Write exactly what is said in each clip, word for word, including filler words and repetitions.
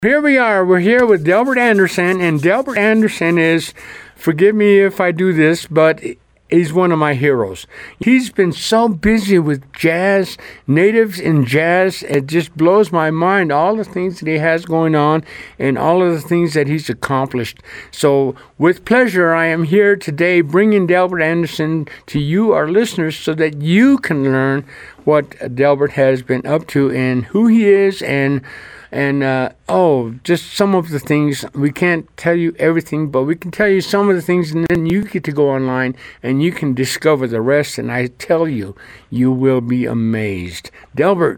Here we are. We're here with Delbert Anderson, and Delbert Anderson is, forgive me if I do this, but he's one of my heroes. He's been so busy with jazz, natives in jazz. It just blows my mind, all the things that he has going on and all of the things that he's accomplished. So with pleasure, I am here today bringing Delbert Anderson to you, our listeners, so that you can learn what Delbert has been up to and who he is, and And, uh, oh, just some of the things. We can't tell you everything, but we can tell you some of the things, and then you get to go online and you can discover the rest. And I tell you, you will be amazed. Delbert,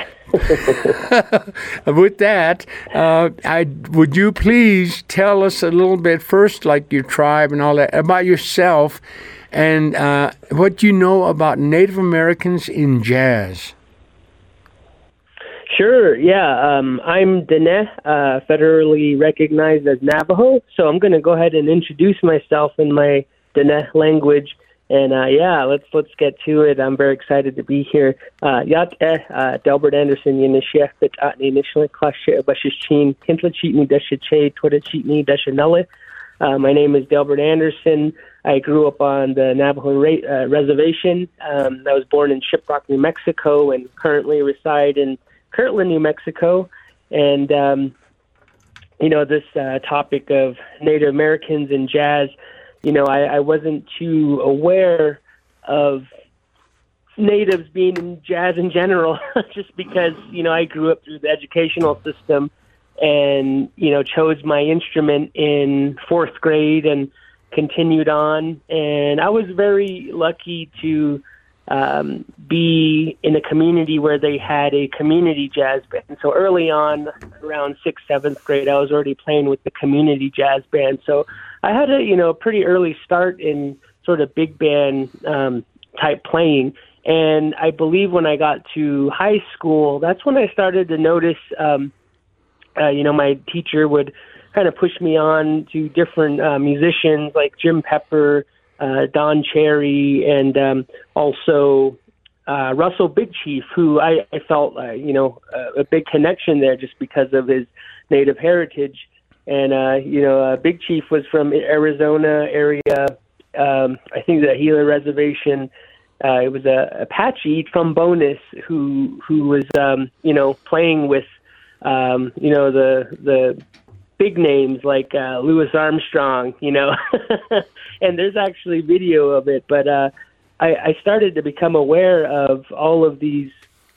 with that, uh, I would you please tell us a little bit first, like your tribe and all that, about yourself and uh, what you know about Native Americans in jazz? Sure, yeah. Um, I'm Dene, uh, federally recognized as Navajo, so I'm going to go ahead and introduce myself in my Dene language. And uh, yeah, let's let's get to it. I'm very excited to be here. Uh, Yat eh, uh, Delbert Anderson, Yinisheh, Bit Atni, Nishla, Klashe, Abashichin, Kintla Cheatney, Deshache, Twitter Cheatney, Deshanelle. My name is Delbert Anderson. I grew up on the Navajo ra- uh, reservation. Um, I was born in Shiprock, New Mexico, and currently reside in Kirtland, New Mexico. And, um, you know, this uh, topic of Native Americans and jazz, you know, I, I wasn't too aware of natives being in jazz in general, just because, you know, I grew up through the educational system and, you know, chose my instrument in fourth grade and continued on. And I was very lucky to Um, be in a community where they had a community jazz band. So early on, around sixth, seventh grade, I was already playing with the community jazz band. So I had a, you know, pretty early start in sort of big band um, type playing. And I believe when I got to high school, that's when I started to notice, um, uh, you know, my teacher would kind of push me on to different uh, musicians like Jim Pepper, Uh, Don Cherry, and um, also uh, Russell Big Chief, who I, I felt, uh, you know, uh, a big connection there just because of his native heritage. And, uh, you know, uh, Big Chief was from Arizona area, um, I think the Gila Reservation. Uh, it was a Apache from Bonus who who was, um, you know, playing with, um, you know, the the big names like uh, Louis Armstrong, you know, and there's actually video of it. But uh, I, I started to become aware of all of these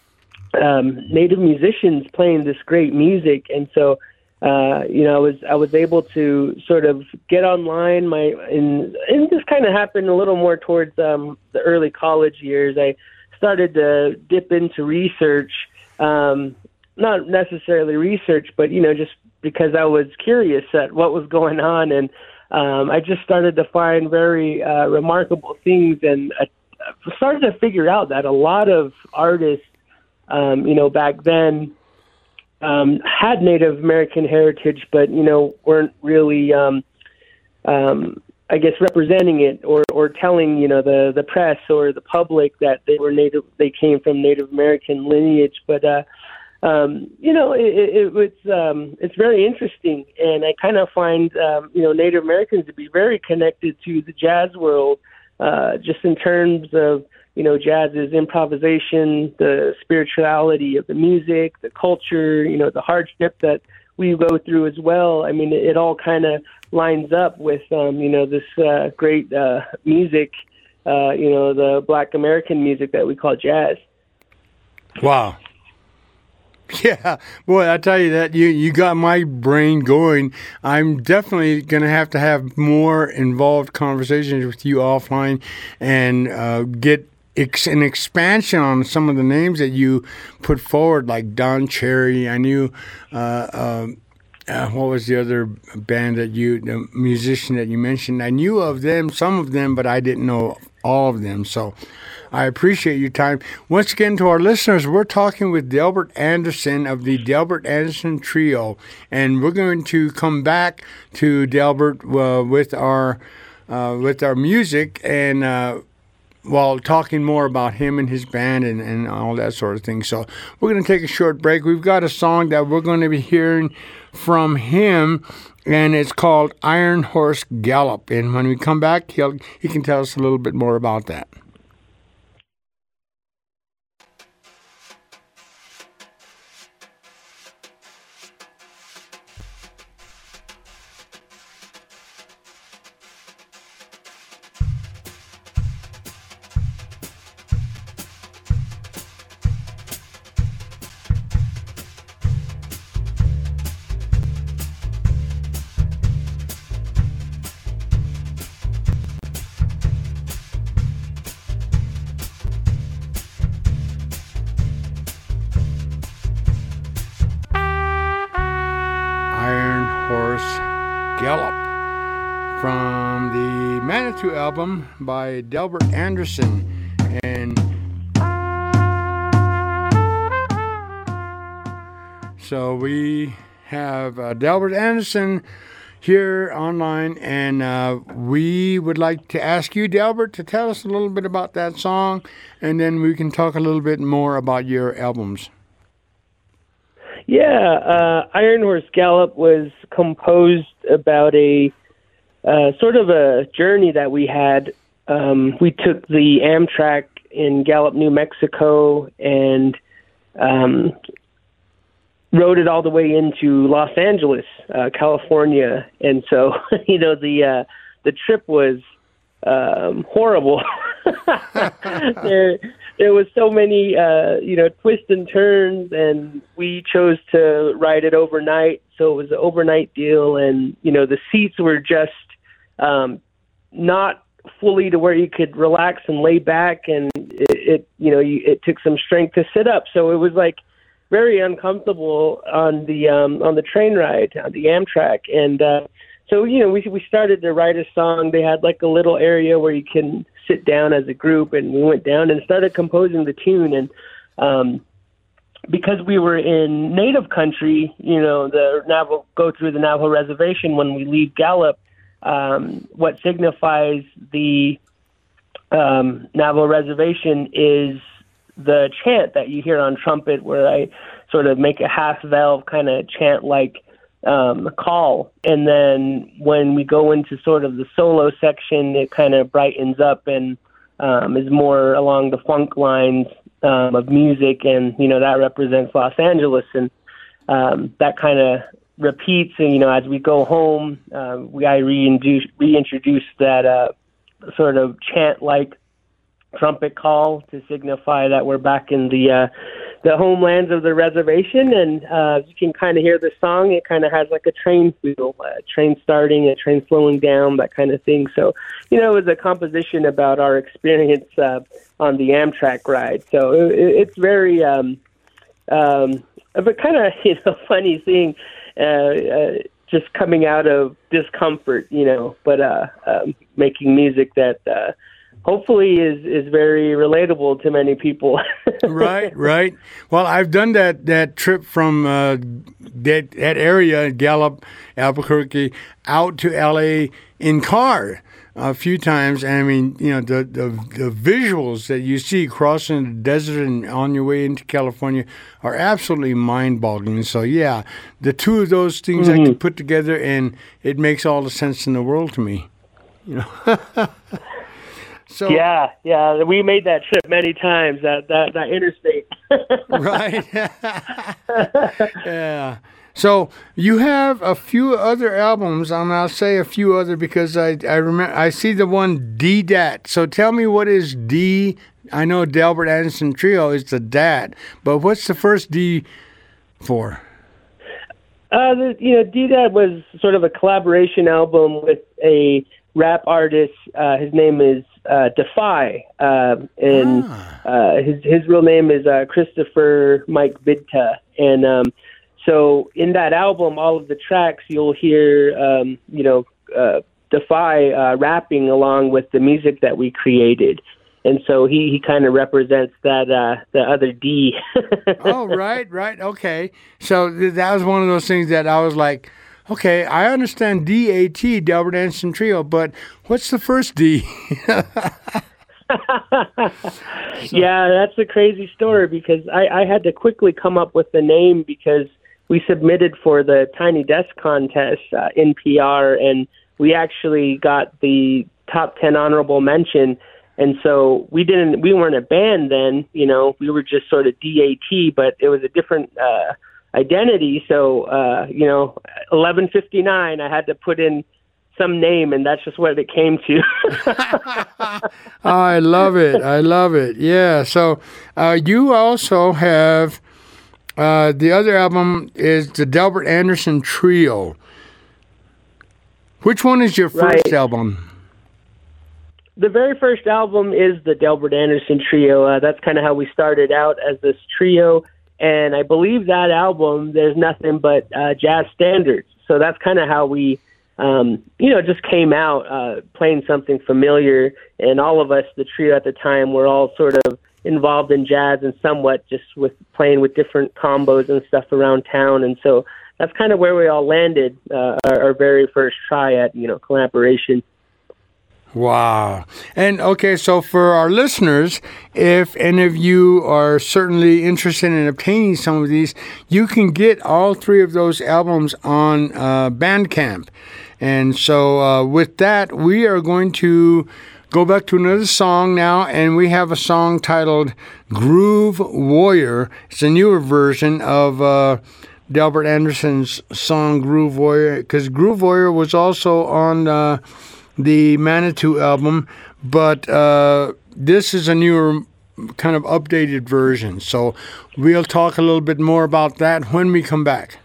um, native musicians playing this great music, and so uh, you know, I was I was able to sort of get online. My and, and this kind of happened a little more towards um, the early college years. I started to dip into research, um, not necessarily research, but you know, just because I was curious at what was going on, and um, I just started to find very uh, remarkable things, and uh, started to figure out that a lot of artists, um, you know, back then um, had Native American heritage, but you know, weren't really, um, um, I guess, representing it or, or telling, you know, the the press or the public that they were Native, they came from Native American lineage, but. Uh, Um, you know, it, it, it's um, it's very interesting, and I kind of find um, you know, Native Americans to be very connected to the jazz world, uh, just in terms of, you know, jazz's improvisation, the spirituality of the music, the culture, you know, the hardship that we go through as well. I mean, it, it all kind of lines up with um, you know, this uh, great uh, music, uh, you know, the Black American music that we call jazz. Wow. Yeah, boy, I tell you that you, you got my brain going. I'm definitely going to have to have more involved conversations with you offline and uh, get ex- an expansion on some of the names that you put forward, like Don Cherry. I knew, uh, uh, uh, what was the other band that you, the musician that you mentioned? I knew of them, some of them, but I didn't know all of them. So I appreciate your time. Once again, to our listeners, we're talking with Delbert Anderson of the Delbert Anderson Trio, and we're going to come back to Delbert uh, with our uh, with our music and uh, while talking more about him and his band and, and all that sort of thing. So we're going to take a short break. We've got a song that we're going to be hearing from him, and it's called Iron Horse Gallop. And when we come back, he'll he can tell us a little bit more about that. Gallop from the Manitou album by Delbert Anderson. And so we have uh, Delbert Anderson here online, and uh, we would like to ask you, Delbert, to tell us a little bit about that song, and then we can talk a little bit more about your albums. Yeah, uh, Iron Horse Gallop was composed about a uh, sort of a journey that we had. Um, we took the Amtrak in Gallup, New Mexico, and um, rode it all the way into Los Angeles, uh, California. And so, you know, the uh, the trip was um, horrible. there, there was so many, uh, you know, twists and turns, and we chose to ride it overnight. So it was an overnight deal, and, you know, the seats were just um, not fully to where you could relax and lay back, and it, it you know, you, it took some strength to sit up. So it was like very uncomfortable on the um, on the train ride, on the Amtrak. And uh, so, you know, we we started to write a song. They had like a little area where you can sit down as a group, and we went down and started composing the tune. And um, because we were in Native country, you know, the Navajo go through the Navajo reservation when we leave Gallup. Um, what signifies the um, Navajo reservation is the chant that you hear on trumpet, where I sort of make a half valve kind of chant like um, call. And then when we go into sort of the solo section, it kind of brightens up and um, is more along the funk lines um, of music. And, you know, that represents Los Angeles. And um, that kind of repeats. And, you know, as we go home, uh, we I reintroduce, reintroduce that uh, sort of chant-like trumpet call to signify that we're back in the uh, the homelands of the reservation. And uh, you can kind of hear the song. It kind of has like a train feel, a train starting, a train slowing down, that kind of thing. So, you know, it was a composition about our experience uh, on the Amtrak ride. So it, it's very, um, um, but kind of, you know, funny thing, uh, uh, just coming out of discomfort, you know, but uh, um, making music that uh, hopefully is, is very relatable to many people. Right, right. Well, I've done that, that trip from uh, that, that area, Gallup, Albuquerque, out to L A in car a few times. And I mean, you know, the, the, the visuals that you see crossing the desert and on your way into California are absolutely mind-boggling. So, yeah, the two of those things mm-hmm. I can put together, and it makes all the sense in the world to me. You know. So, yeah, yeah, we made that trip many times, that that, that interstate. Right. Yeah. So you have a few other albums, and I'll say a few other because I I remember I see the one D D A T. So tell me, what is D? I know Delbert Anderson Trio is the D A T, but what's the first D for? Uh, the, you know, D D A T was sort of a collaboration album with a rap artist. Uh, his name is uh, Defy, uh, and ah. uh, his his real name is uh, Christopher Mike Vidta. And um, so in that album, all of the tracks you'll hear, um, you know, uh, Defy uh, rapping along with the music that we created. And so he, he kind of represents that uh, the other D. Oh, right, right, okay. So th- that was one of those things that I was like, okay, I understand D A T, Delbert Anderson Trio, but what's the first D? So. Yeah, that's a crazy story because I, I had to quickly come up with the name because we submitted for the Tiny Desk contest, uh, N P R, and we actually got the top ten honorable mention. And so we didn't, we weren't a band then, you know, we were just sort of D A T, but it was a different uh, identity. So, uh, you know, eleven fifty-nine, I had to put in some name, and that's just what it came to. I love it. I love it. Yeah. So uh, you also have uh, the other album is the Delbert Anderson Trio. Which one is your first Right. album? The very first album is the Delbert Anderson Trio. Uh, that's kind of how we started out as this trio. And I believe that album, there's nothing but uh, jazz standards. So that's kind of how we, um, you know, just came out uh, playing something familiar. And all of us, the trio at the time, were all sort of involved in jazz and somewhat just with playing with different combos and stuff around town. And so that's kind of where we all landed, uh, our, our very first try at, you know, collaboration. Wow. And okay, so for our listeners, if any of you are certainly interested in obtaining some of these, you can get all three of those albums on uh, Bandcamp. And so uh, with that, we are going to go back to another song now, and we have a song titled Groove Warrior. It's a newer version of uh, Delbert Anderson's song Groove Warrior, because Groove Warrior was also on uh, the Manitou album, but uh, this is a newer kind of updated version. So we'll talk a little bit more about that when we come back.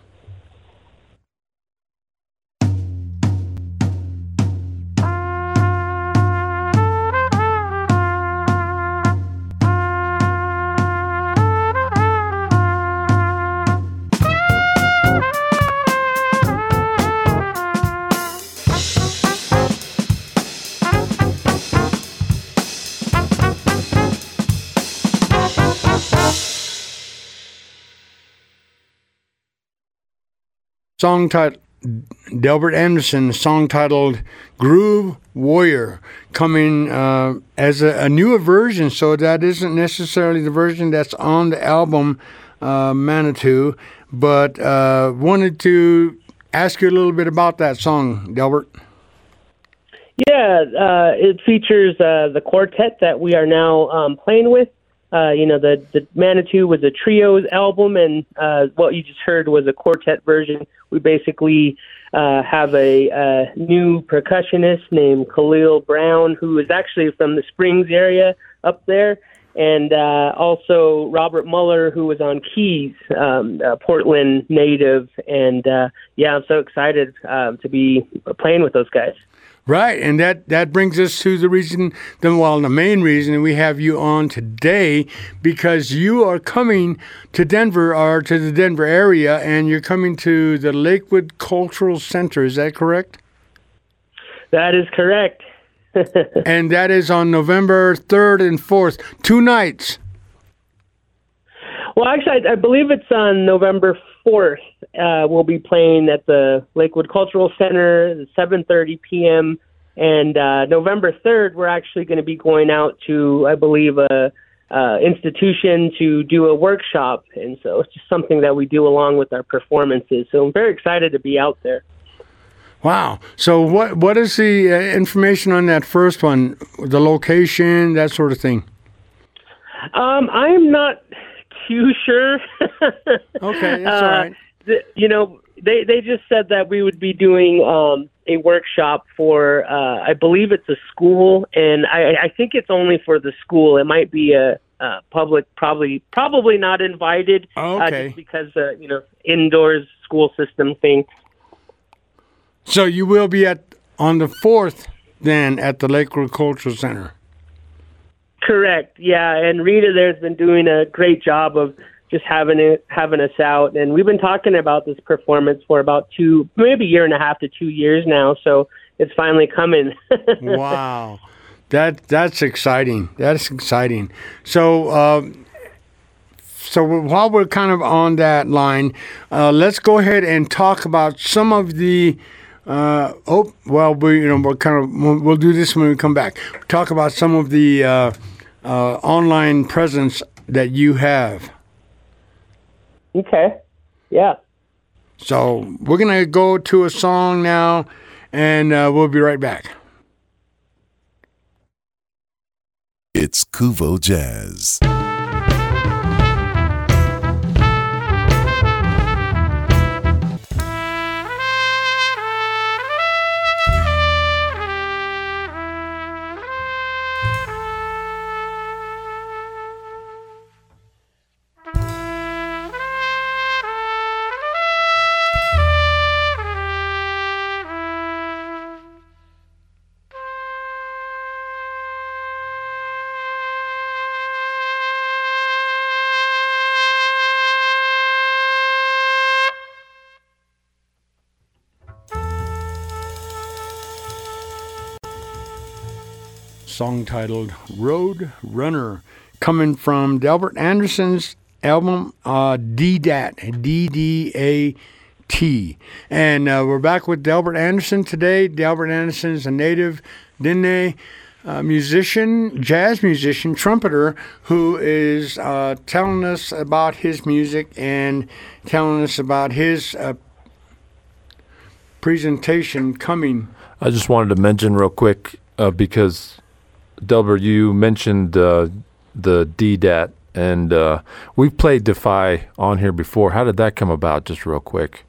Song title, Delbert Anderson, song titled Groove Warrior, coming uh, as a, a newer version, so that isn't necessarily the version that's on the album uh, Manitou, but uh, wanted to ask you a little bit about that song, Delbert. Yeah, uh, it features uh, the quartet that we are now um, playing with. Uh, you know, the, the Manitou was a trio's album, and uh, what you just heard was a quartet version. We basically uh, have a, a new percussionist named Khalil Brown, who is actually from the Springs area up there, and uh, also Robert Muller, who was on keys, um, a Portland native. And, uh, yeah, I'm so excited uh, to be playing with those guys. Right, and that, that brings us to the reason, the, well, the main reason we have you on today, because you are coming to Denver, or to the Denver area, and you're coming to the Lakewood Cultural Center. Is that correct? That is correct. And that is on November third and fourth, two nights. Well, actually, I, I believe it's on November fourth. Uh, we'll be playing at the Lakewood Cultural Center at seven thirty p.m. And uh, November third, we're actually going to be going out to, I believe, a uh, institution to do a workshop. And so it's just something that we do along with our performances. So I'm very excited to be out there. Wow. So what what is the uh, information on that first one, the location, that sort of thing? Um, I'm not too sure. Okay, that's all right. Uh, the, you know, they, they just said that we would be doing um, a workshop for, uh, I believe it's a school, and I, I think it's only for the school. It might be a, a public, probably probably not invited, Oh, uh, okay. just because, uh, you know, indoors school system thing. So you will be at on the fourth then at the Lakewood Cultural Center. Correct. Yeah, and Rita there's been doing a great job of just having it, having us out, and we've been talking about this performance for about two, maybe a year and a half to two years now. So it's finally coming. Wow, that that's exciting. That's exciting. So, uh, so while we're kind of on that line, uh, let's go ahead and talk about some of the. Uh, oh, well, we you know we're kind of we'll, we'll do this when we come back. Talk about some of the uh, uh, online presence that you have. Okay. Yeah. So we're going to go to a song now, and uh, we'll be right back. It's Kuvo Jazz. Song titled Road Runner, coming from Delbert Anderson's album uh, D D A T, D D A T. And uh, we're back with Delbert Anderson today. Delbert Anderson is a native Diné uh, musician, jazz musician, trumpeter, who is uh, telling us about his music and telling us about his uh, presentation coming. I just wanted to mention real quick, uh, because Delbert, you mentioned uh, the D D A T, and uh, we've played Defy on here before. How did that come about, just real quick?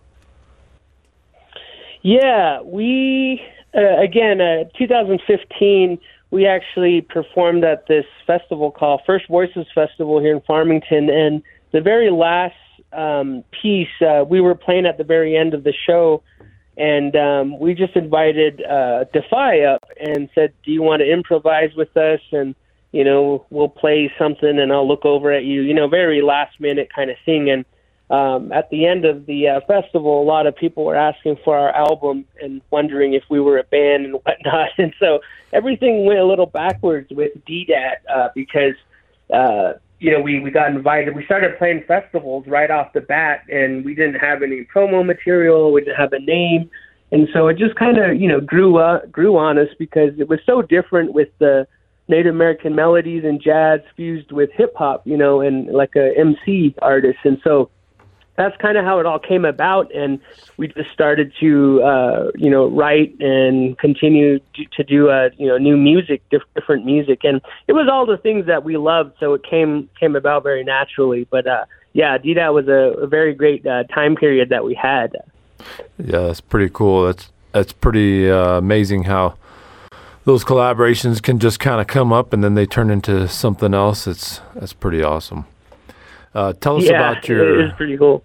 Yeah, we, uh, again, uh, two thousand fifteen, we actually performed at this festival called First Voices Festival here in Farmington, and the very last um, piece, uh, we were playing at the very end of the show, and um, we just invited uh, Defy up and said, do you want to improvise with us? And, you know, we'll play something and I'll look over at you, you know, very last minute kind of thing. And um, at the end of the uh, festival, a lot of people were asking for our album and wondering if we were a band and whatnot. And so everything went a little backwards with D D A T uh, because, uh, you know, we, we got invited. We started playing festivals right off the bat, and we didn't have any promo material. We didn't have a name. And so it just kind of, you know, grew up, grew on us because it was so different with the Native American melodies and jazz fused with hip hop, you know, and like a M C artist. And so that's kind of how it all came about. And we just started to, uh, you know, write and continue to, to do, uh, you know, new music, diff- different music. And it was all the things that we loved. So it came, came about very naturally. But, uh, yeah, D D A T was a, a very great uh, time period that we had. Yeah, that's pretty cool. That's, that's pretty uh, amazing how those collaborations can just kind of come up and then they turn into something else. It's, that's pretty awesome. Uh, tell us yeah, about your. It is pretty cool.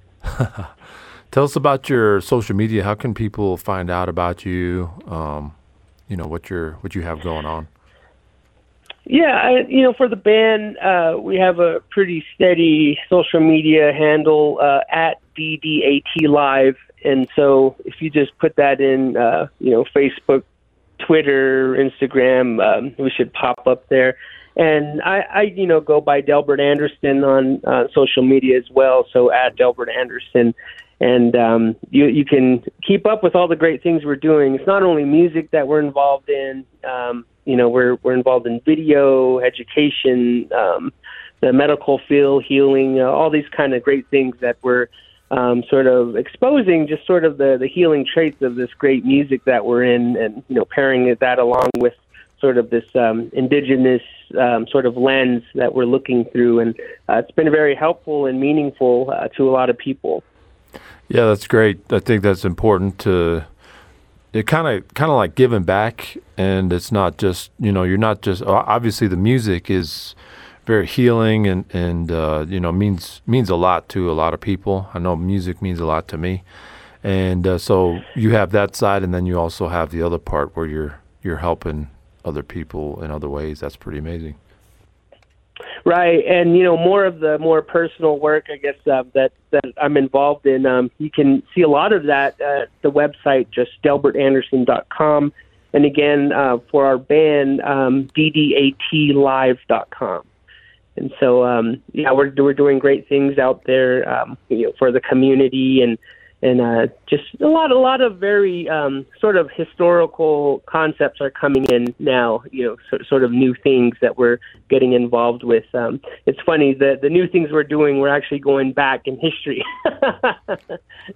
Tell us about your social media. How can people find out about you? Um, you know what you're what you have going on. Yeah, I, you know, for the band, uh, we have a pretty steady social media handle uh, at D D A T Live, and so if you just put that in, uh, you know, Facebook, Twitter, Instagram, um, we should pop up there. And I, I, you know, go by Delbert Anderson on uh, social media as well. So at Delbert Anderson, and um, you you can keep up with all the great things we're doing. It's not only music that we're involved in. Um, you know, we're we're involved in video, education, um, the medical field, healing, uh, all these kind of great things that we're um, sort of exposing. Just sort of the the healing traits of this great music that we're in, and you know, pairing that along with sort of this um, indigenous um, sort of lens that we're looking through. And uh, it's been very helpful and meaningful uh, to a lot of people. Yeah, that's great. I think that's important to, it kind of kind of like giving back. And it's not just, you know, you're not just, obviously the music is very healing and, and uh, you know, means means a lot to a lot of people. I know music means a lot to me. And uh, so you have that side, and then you also have the other part where you're you're helping other people in other ways. That's pretty amazing. Right. And, you know, more of the more personal work, I guess, uh, that, that I'm involved in, um, you can see a lot of that at the website, just delbert anderson dot com. And again, uh, for our band, um, d d a t live dot com. And so, um, yeah, we're, we're doing great things out there, um, you know, for the community, and, And uh, just a lot, a lot of very um, sort of historical concepts are coming in now. You know, so, sort of new things that we're getting involved with. Um, it's funny that the new things we're doing, we're actually going back in history.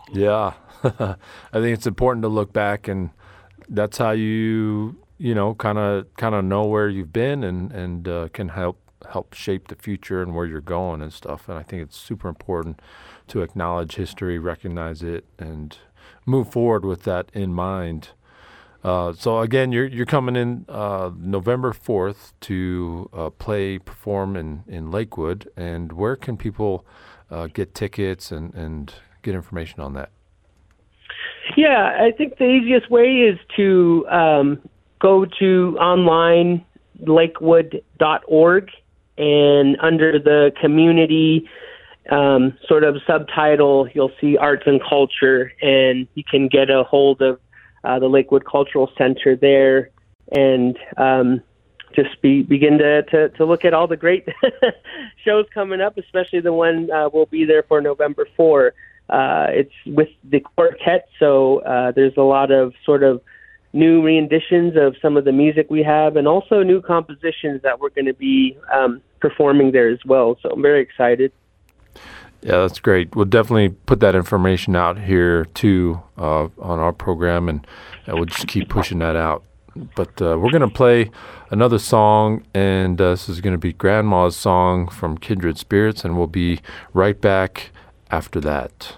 Yeah. I think it's important to look back, and that's how you, you know, kind of kind of know where you've been and, and uh, can help help shape the future and where you're going and stuff. And I think it's super important to acknowledge history, recognize it, and move forward with that in mind. Uh, so again, you're you're coming in uh, November fourth to uh, play, perform in, in Lakewood. And where can people uh, get tickets and, and get information on that? Yeah, I think the easiest way is to um, go to online lakewood dot org, and under the community um, sort of subtitle, you'll see arts and culture, and you can get a hold of uh, the Lakewood Cultural Center there, and um, just be, begin to, to, to look at all the great shows coming up, especially the one uh, we'll be there for November fourth. Uh, it's with the quartet, so uh, there's a lot of sort of new renditions of some of the music we have, and also new compositions that we're going to be um, performing there as well. So I'm very excited. Yeah, that's great. We'll definitely put that information out here too uh, on our program, and, and we'll just keep pushing that out. But uh, we're going to play another song, and uh, this is going to be Grandma's song from Kindred Spirits, and we'll be right back after that.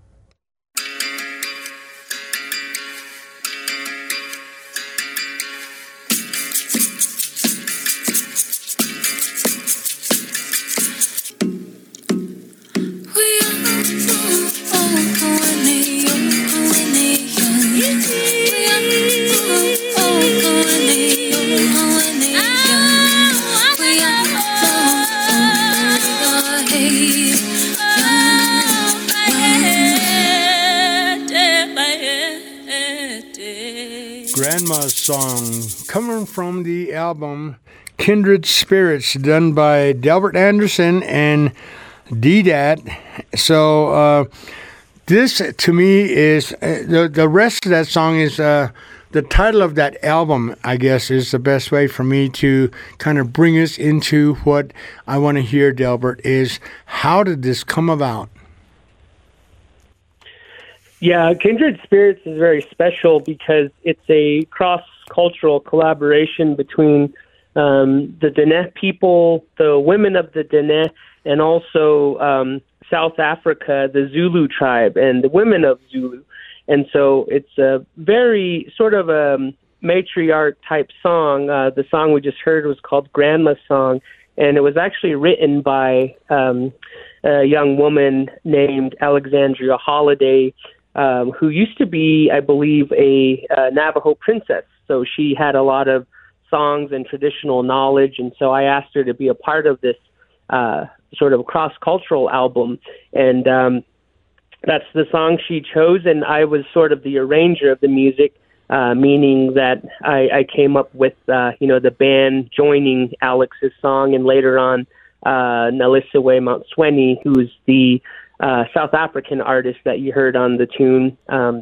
Grandma's song, coming from the album Kindred Spirits, done by Delbert Anderson and D D A T. So uh, this, to me, is uh, the the rest of that song is uh, the title of that album. I guess is the best way for me to kind of bring us into what I want to hear. Delbert, is how did this come about? Yeah, Kindred Spirits is very special because it's a cross-cultural collaboration between um, the Dene people, the women of the Dene, and also um, South Africa, the Zulu tribe, and the women of Zulu. And so it's a very sort of a matriarch-type song. Uh, the song we just heard was called Grandma's Song, and it was actually written by um, a young woman named Alexandria Holiday, Um, who used to be, I believe, a uh, Navajo princess. So she had a lot of songs and traditional knowledge, and so I asked her to be a part of this uh, sort of cross-cultural album. And um, that's the song she chose, and I was sort of the arranger of the music, uh, meaning that I, I came up with, uh, you know, the band joining Alex's song, and later on, uh, Nalisawe Mount Sweni, who's the Uh, South African artist that you heard on the tune. Um,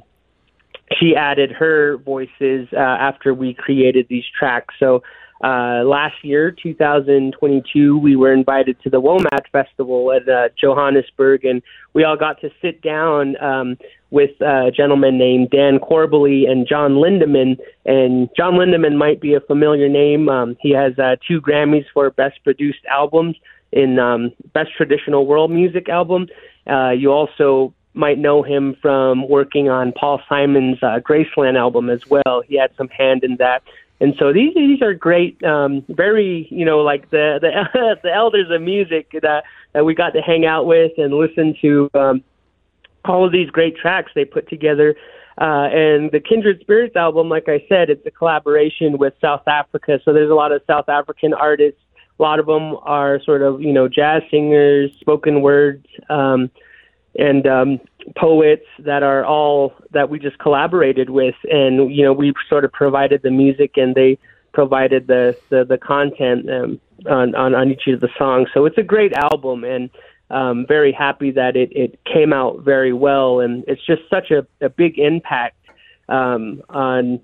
she added her voices uh, after we created these tracks. So uh, last year, two thousand twenty-two, we were invited to the WOMAD Festival at uh, Johannesburg, and we all got to sit down um, with a gentleman named Dan Corbally and John Lindemann. And John Lindemann might be a familiar name. Um, he has uh, two Grammys for Best Produced Albums in um, Best Traditional World Music Album. Uh, you also might know him from working on Paul Simon's uh, Graceland album as well. He had some hand in that. And so these these are great, um, very, you know, like the the, the elders of music that, that we got to hang out with and listen to um, all of these great tracks they put together. Uh, and the Kindred Spirits album, like I said, it's a collaboration with South Africa. So there's a lot of South African artists. A lot of them are sort of, you know, jazz singers, spoken words, um, and um, poets that are all that we just collaborated with. And, you know, we sort of provided the music and they provided the, the, the content um, on, on, on each of the songs. So it's a great album, and um, very happy that it, it came out very well. And it's just such a, a big impact um, on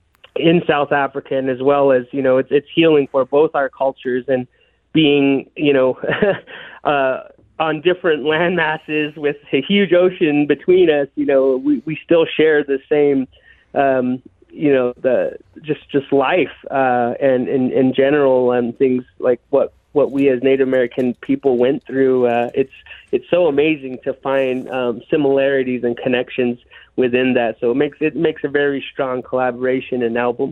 in South Africa, and as well as, you know, it's it's healing for both our cultures, and being, you know, uh, on different land masses with a huge ocean between us, you know, we, we still share the same, um, you know, the just just life uh, and in in general, and things like what what we as Native American people went through. Uh, it's it's so amazing to find um, similarities and connections within that. So it makes it makes a very strong collaboration and album.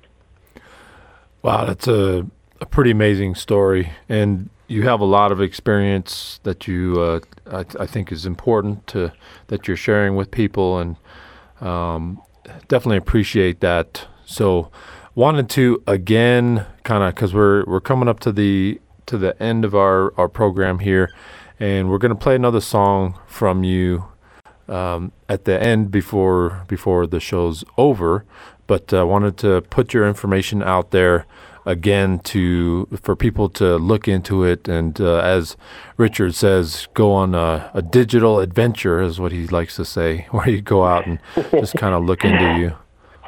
Wow, that's a, a pretty amazing story, and you have a lot of experience that you uh, I, I think is important to that you're sharing with people, and um, definitely appreciate that. So, wanted to again kind of because we're we're coming up to the to the end of our, our program here, and we're going to play another song from you um, at the end before before the show's over. But I uh, wanted to put your information out there again to for people to look into it, and uh, as Richard says, go on a, a digital adventure is what he likes to say, where you go out and just kind of look into you.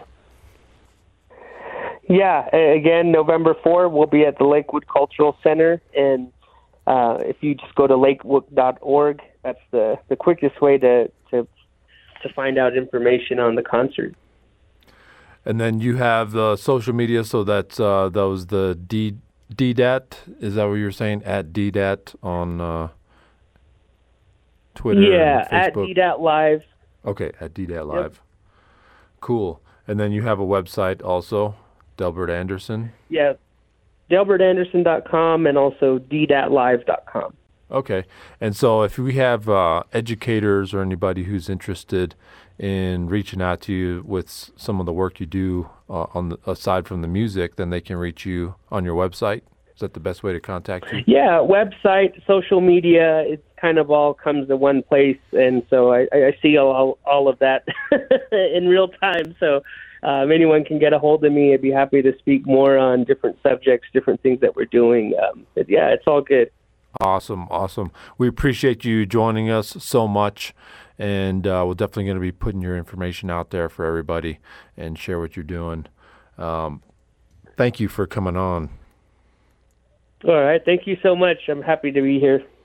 Yeah, again, November fourth, we'll be at the Lakewood Cultural Center, and uh, if you just go to lakewood dot org, that's the, the quickest way to, to to find out information on the concert. And then you have the social media, so that's uh, that was the D D D A T. Is that what you were saying? At D D A T on uh, Twitter. Yeah, and at Facebook. D D A T Live. Okay, at D D A T Live. Yep. Cool. And then you have a website also, Delbert Anderson. Yeah, delbert anderson dot com and also d d a t live dot com. Okay. And so if we have uh, educators or anybody who's interested in reaching out to you with s- some of the work you do uh, on the, aside from the music, then they can reach you on your website. Is that the best way to contact you? Yeah, website, social media, it kind of all comes to one place, and so I, I see all all of that in real time. So um, anyone can get a hold of me. I'd be happy to speak more on different subjects, different things that we're doing. Um, but yeah, it's all good. Awesome, awesome. We appreciate you joining us so much, and uh, we're definitely going to be putting your information out there for everybody and share what you're doing. Um, thank you for coming on. All right. Thank you so much. I'm happy to be here.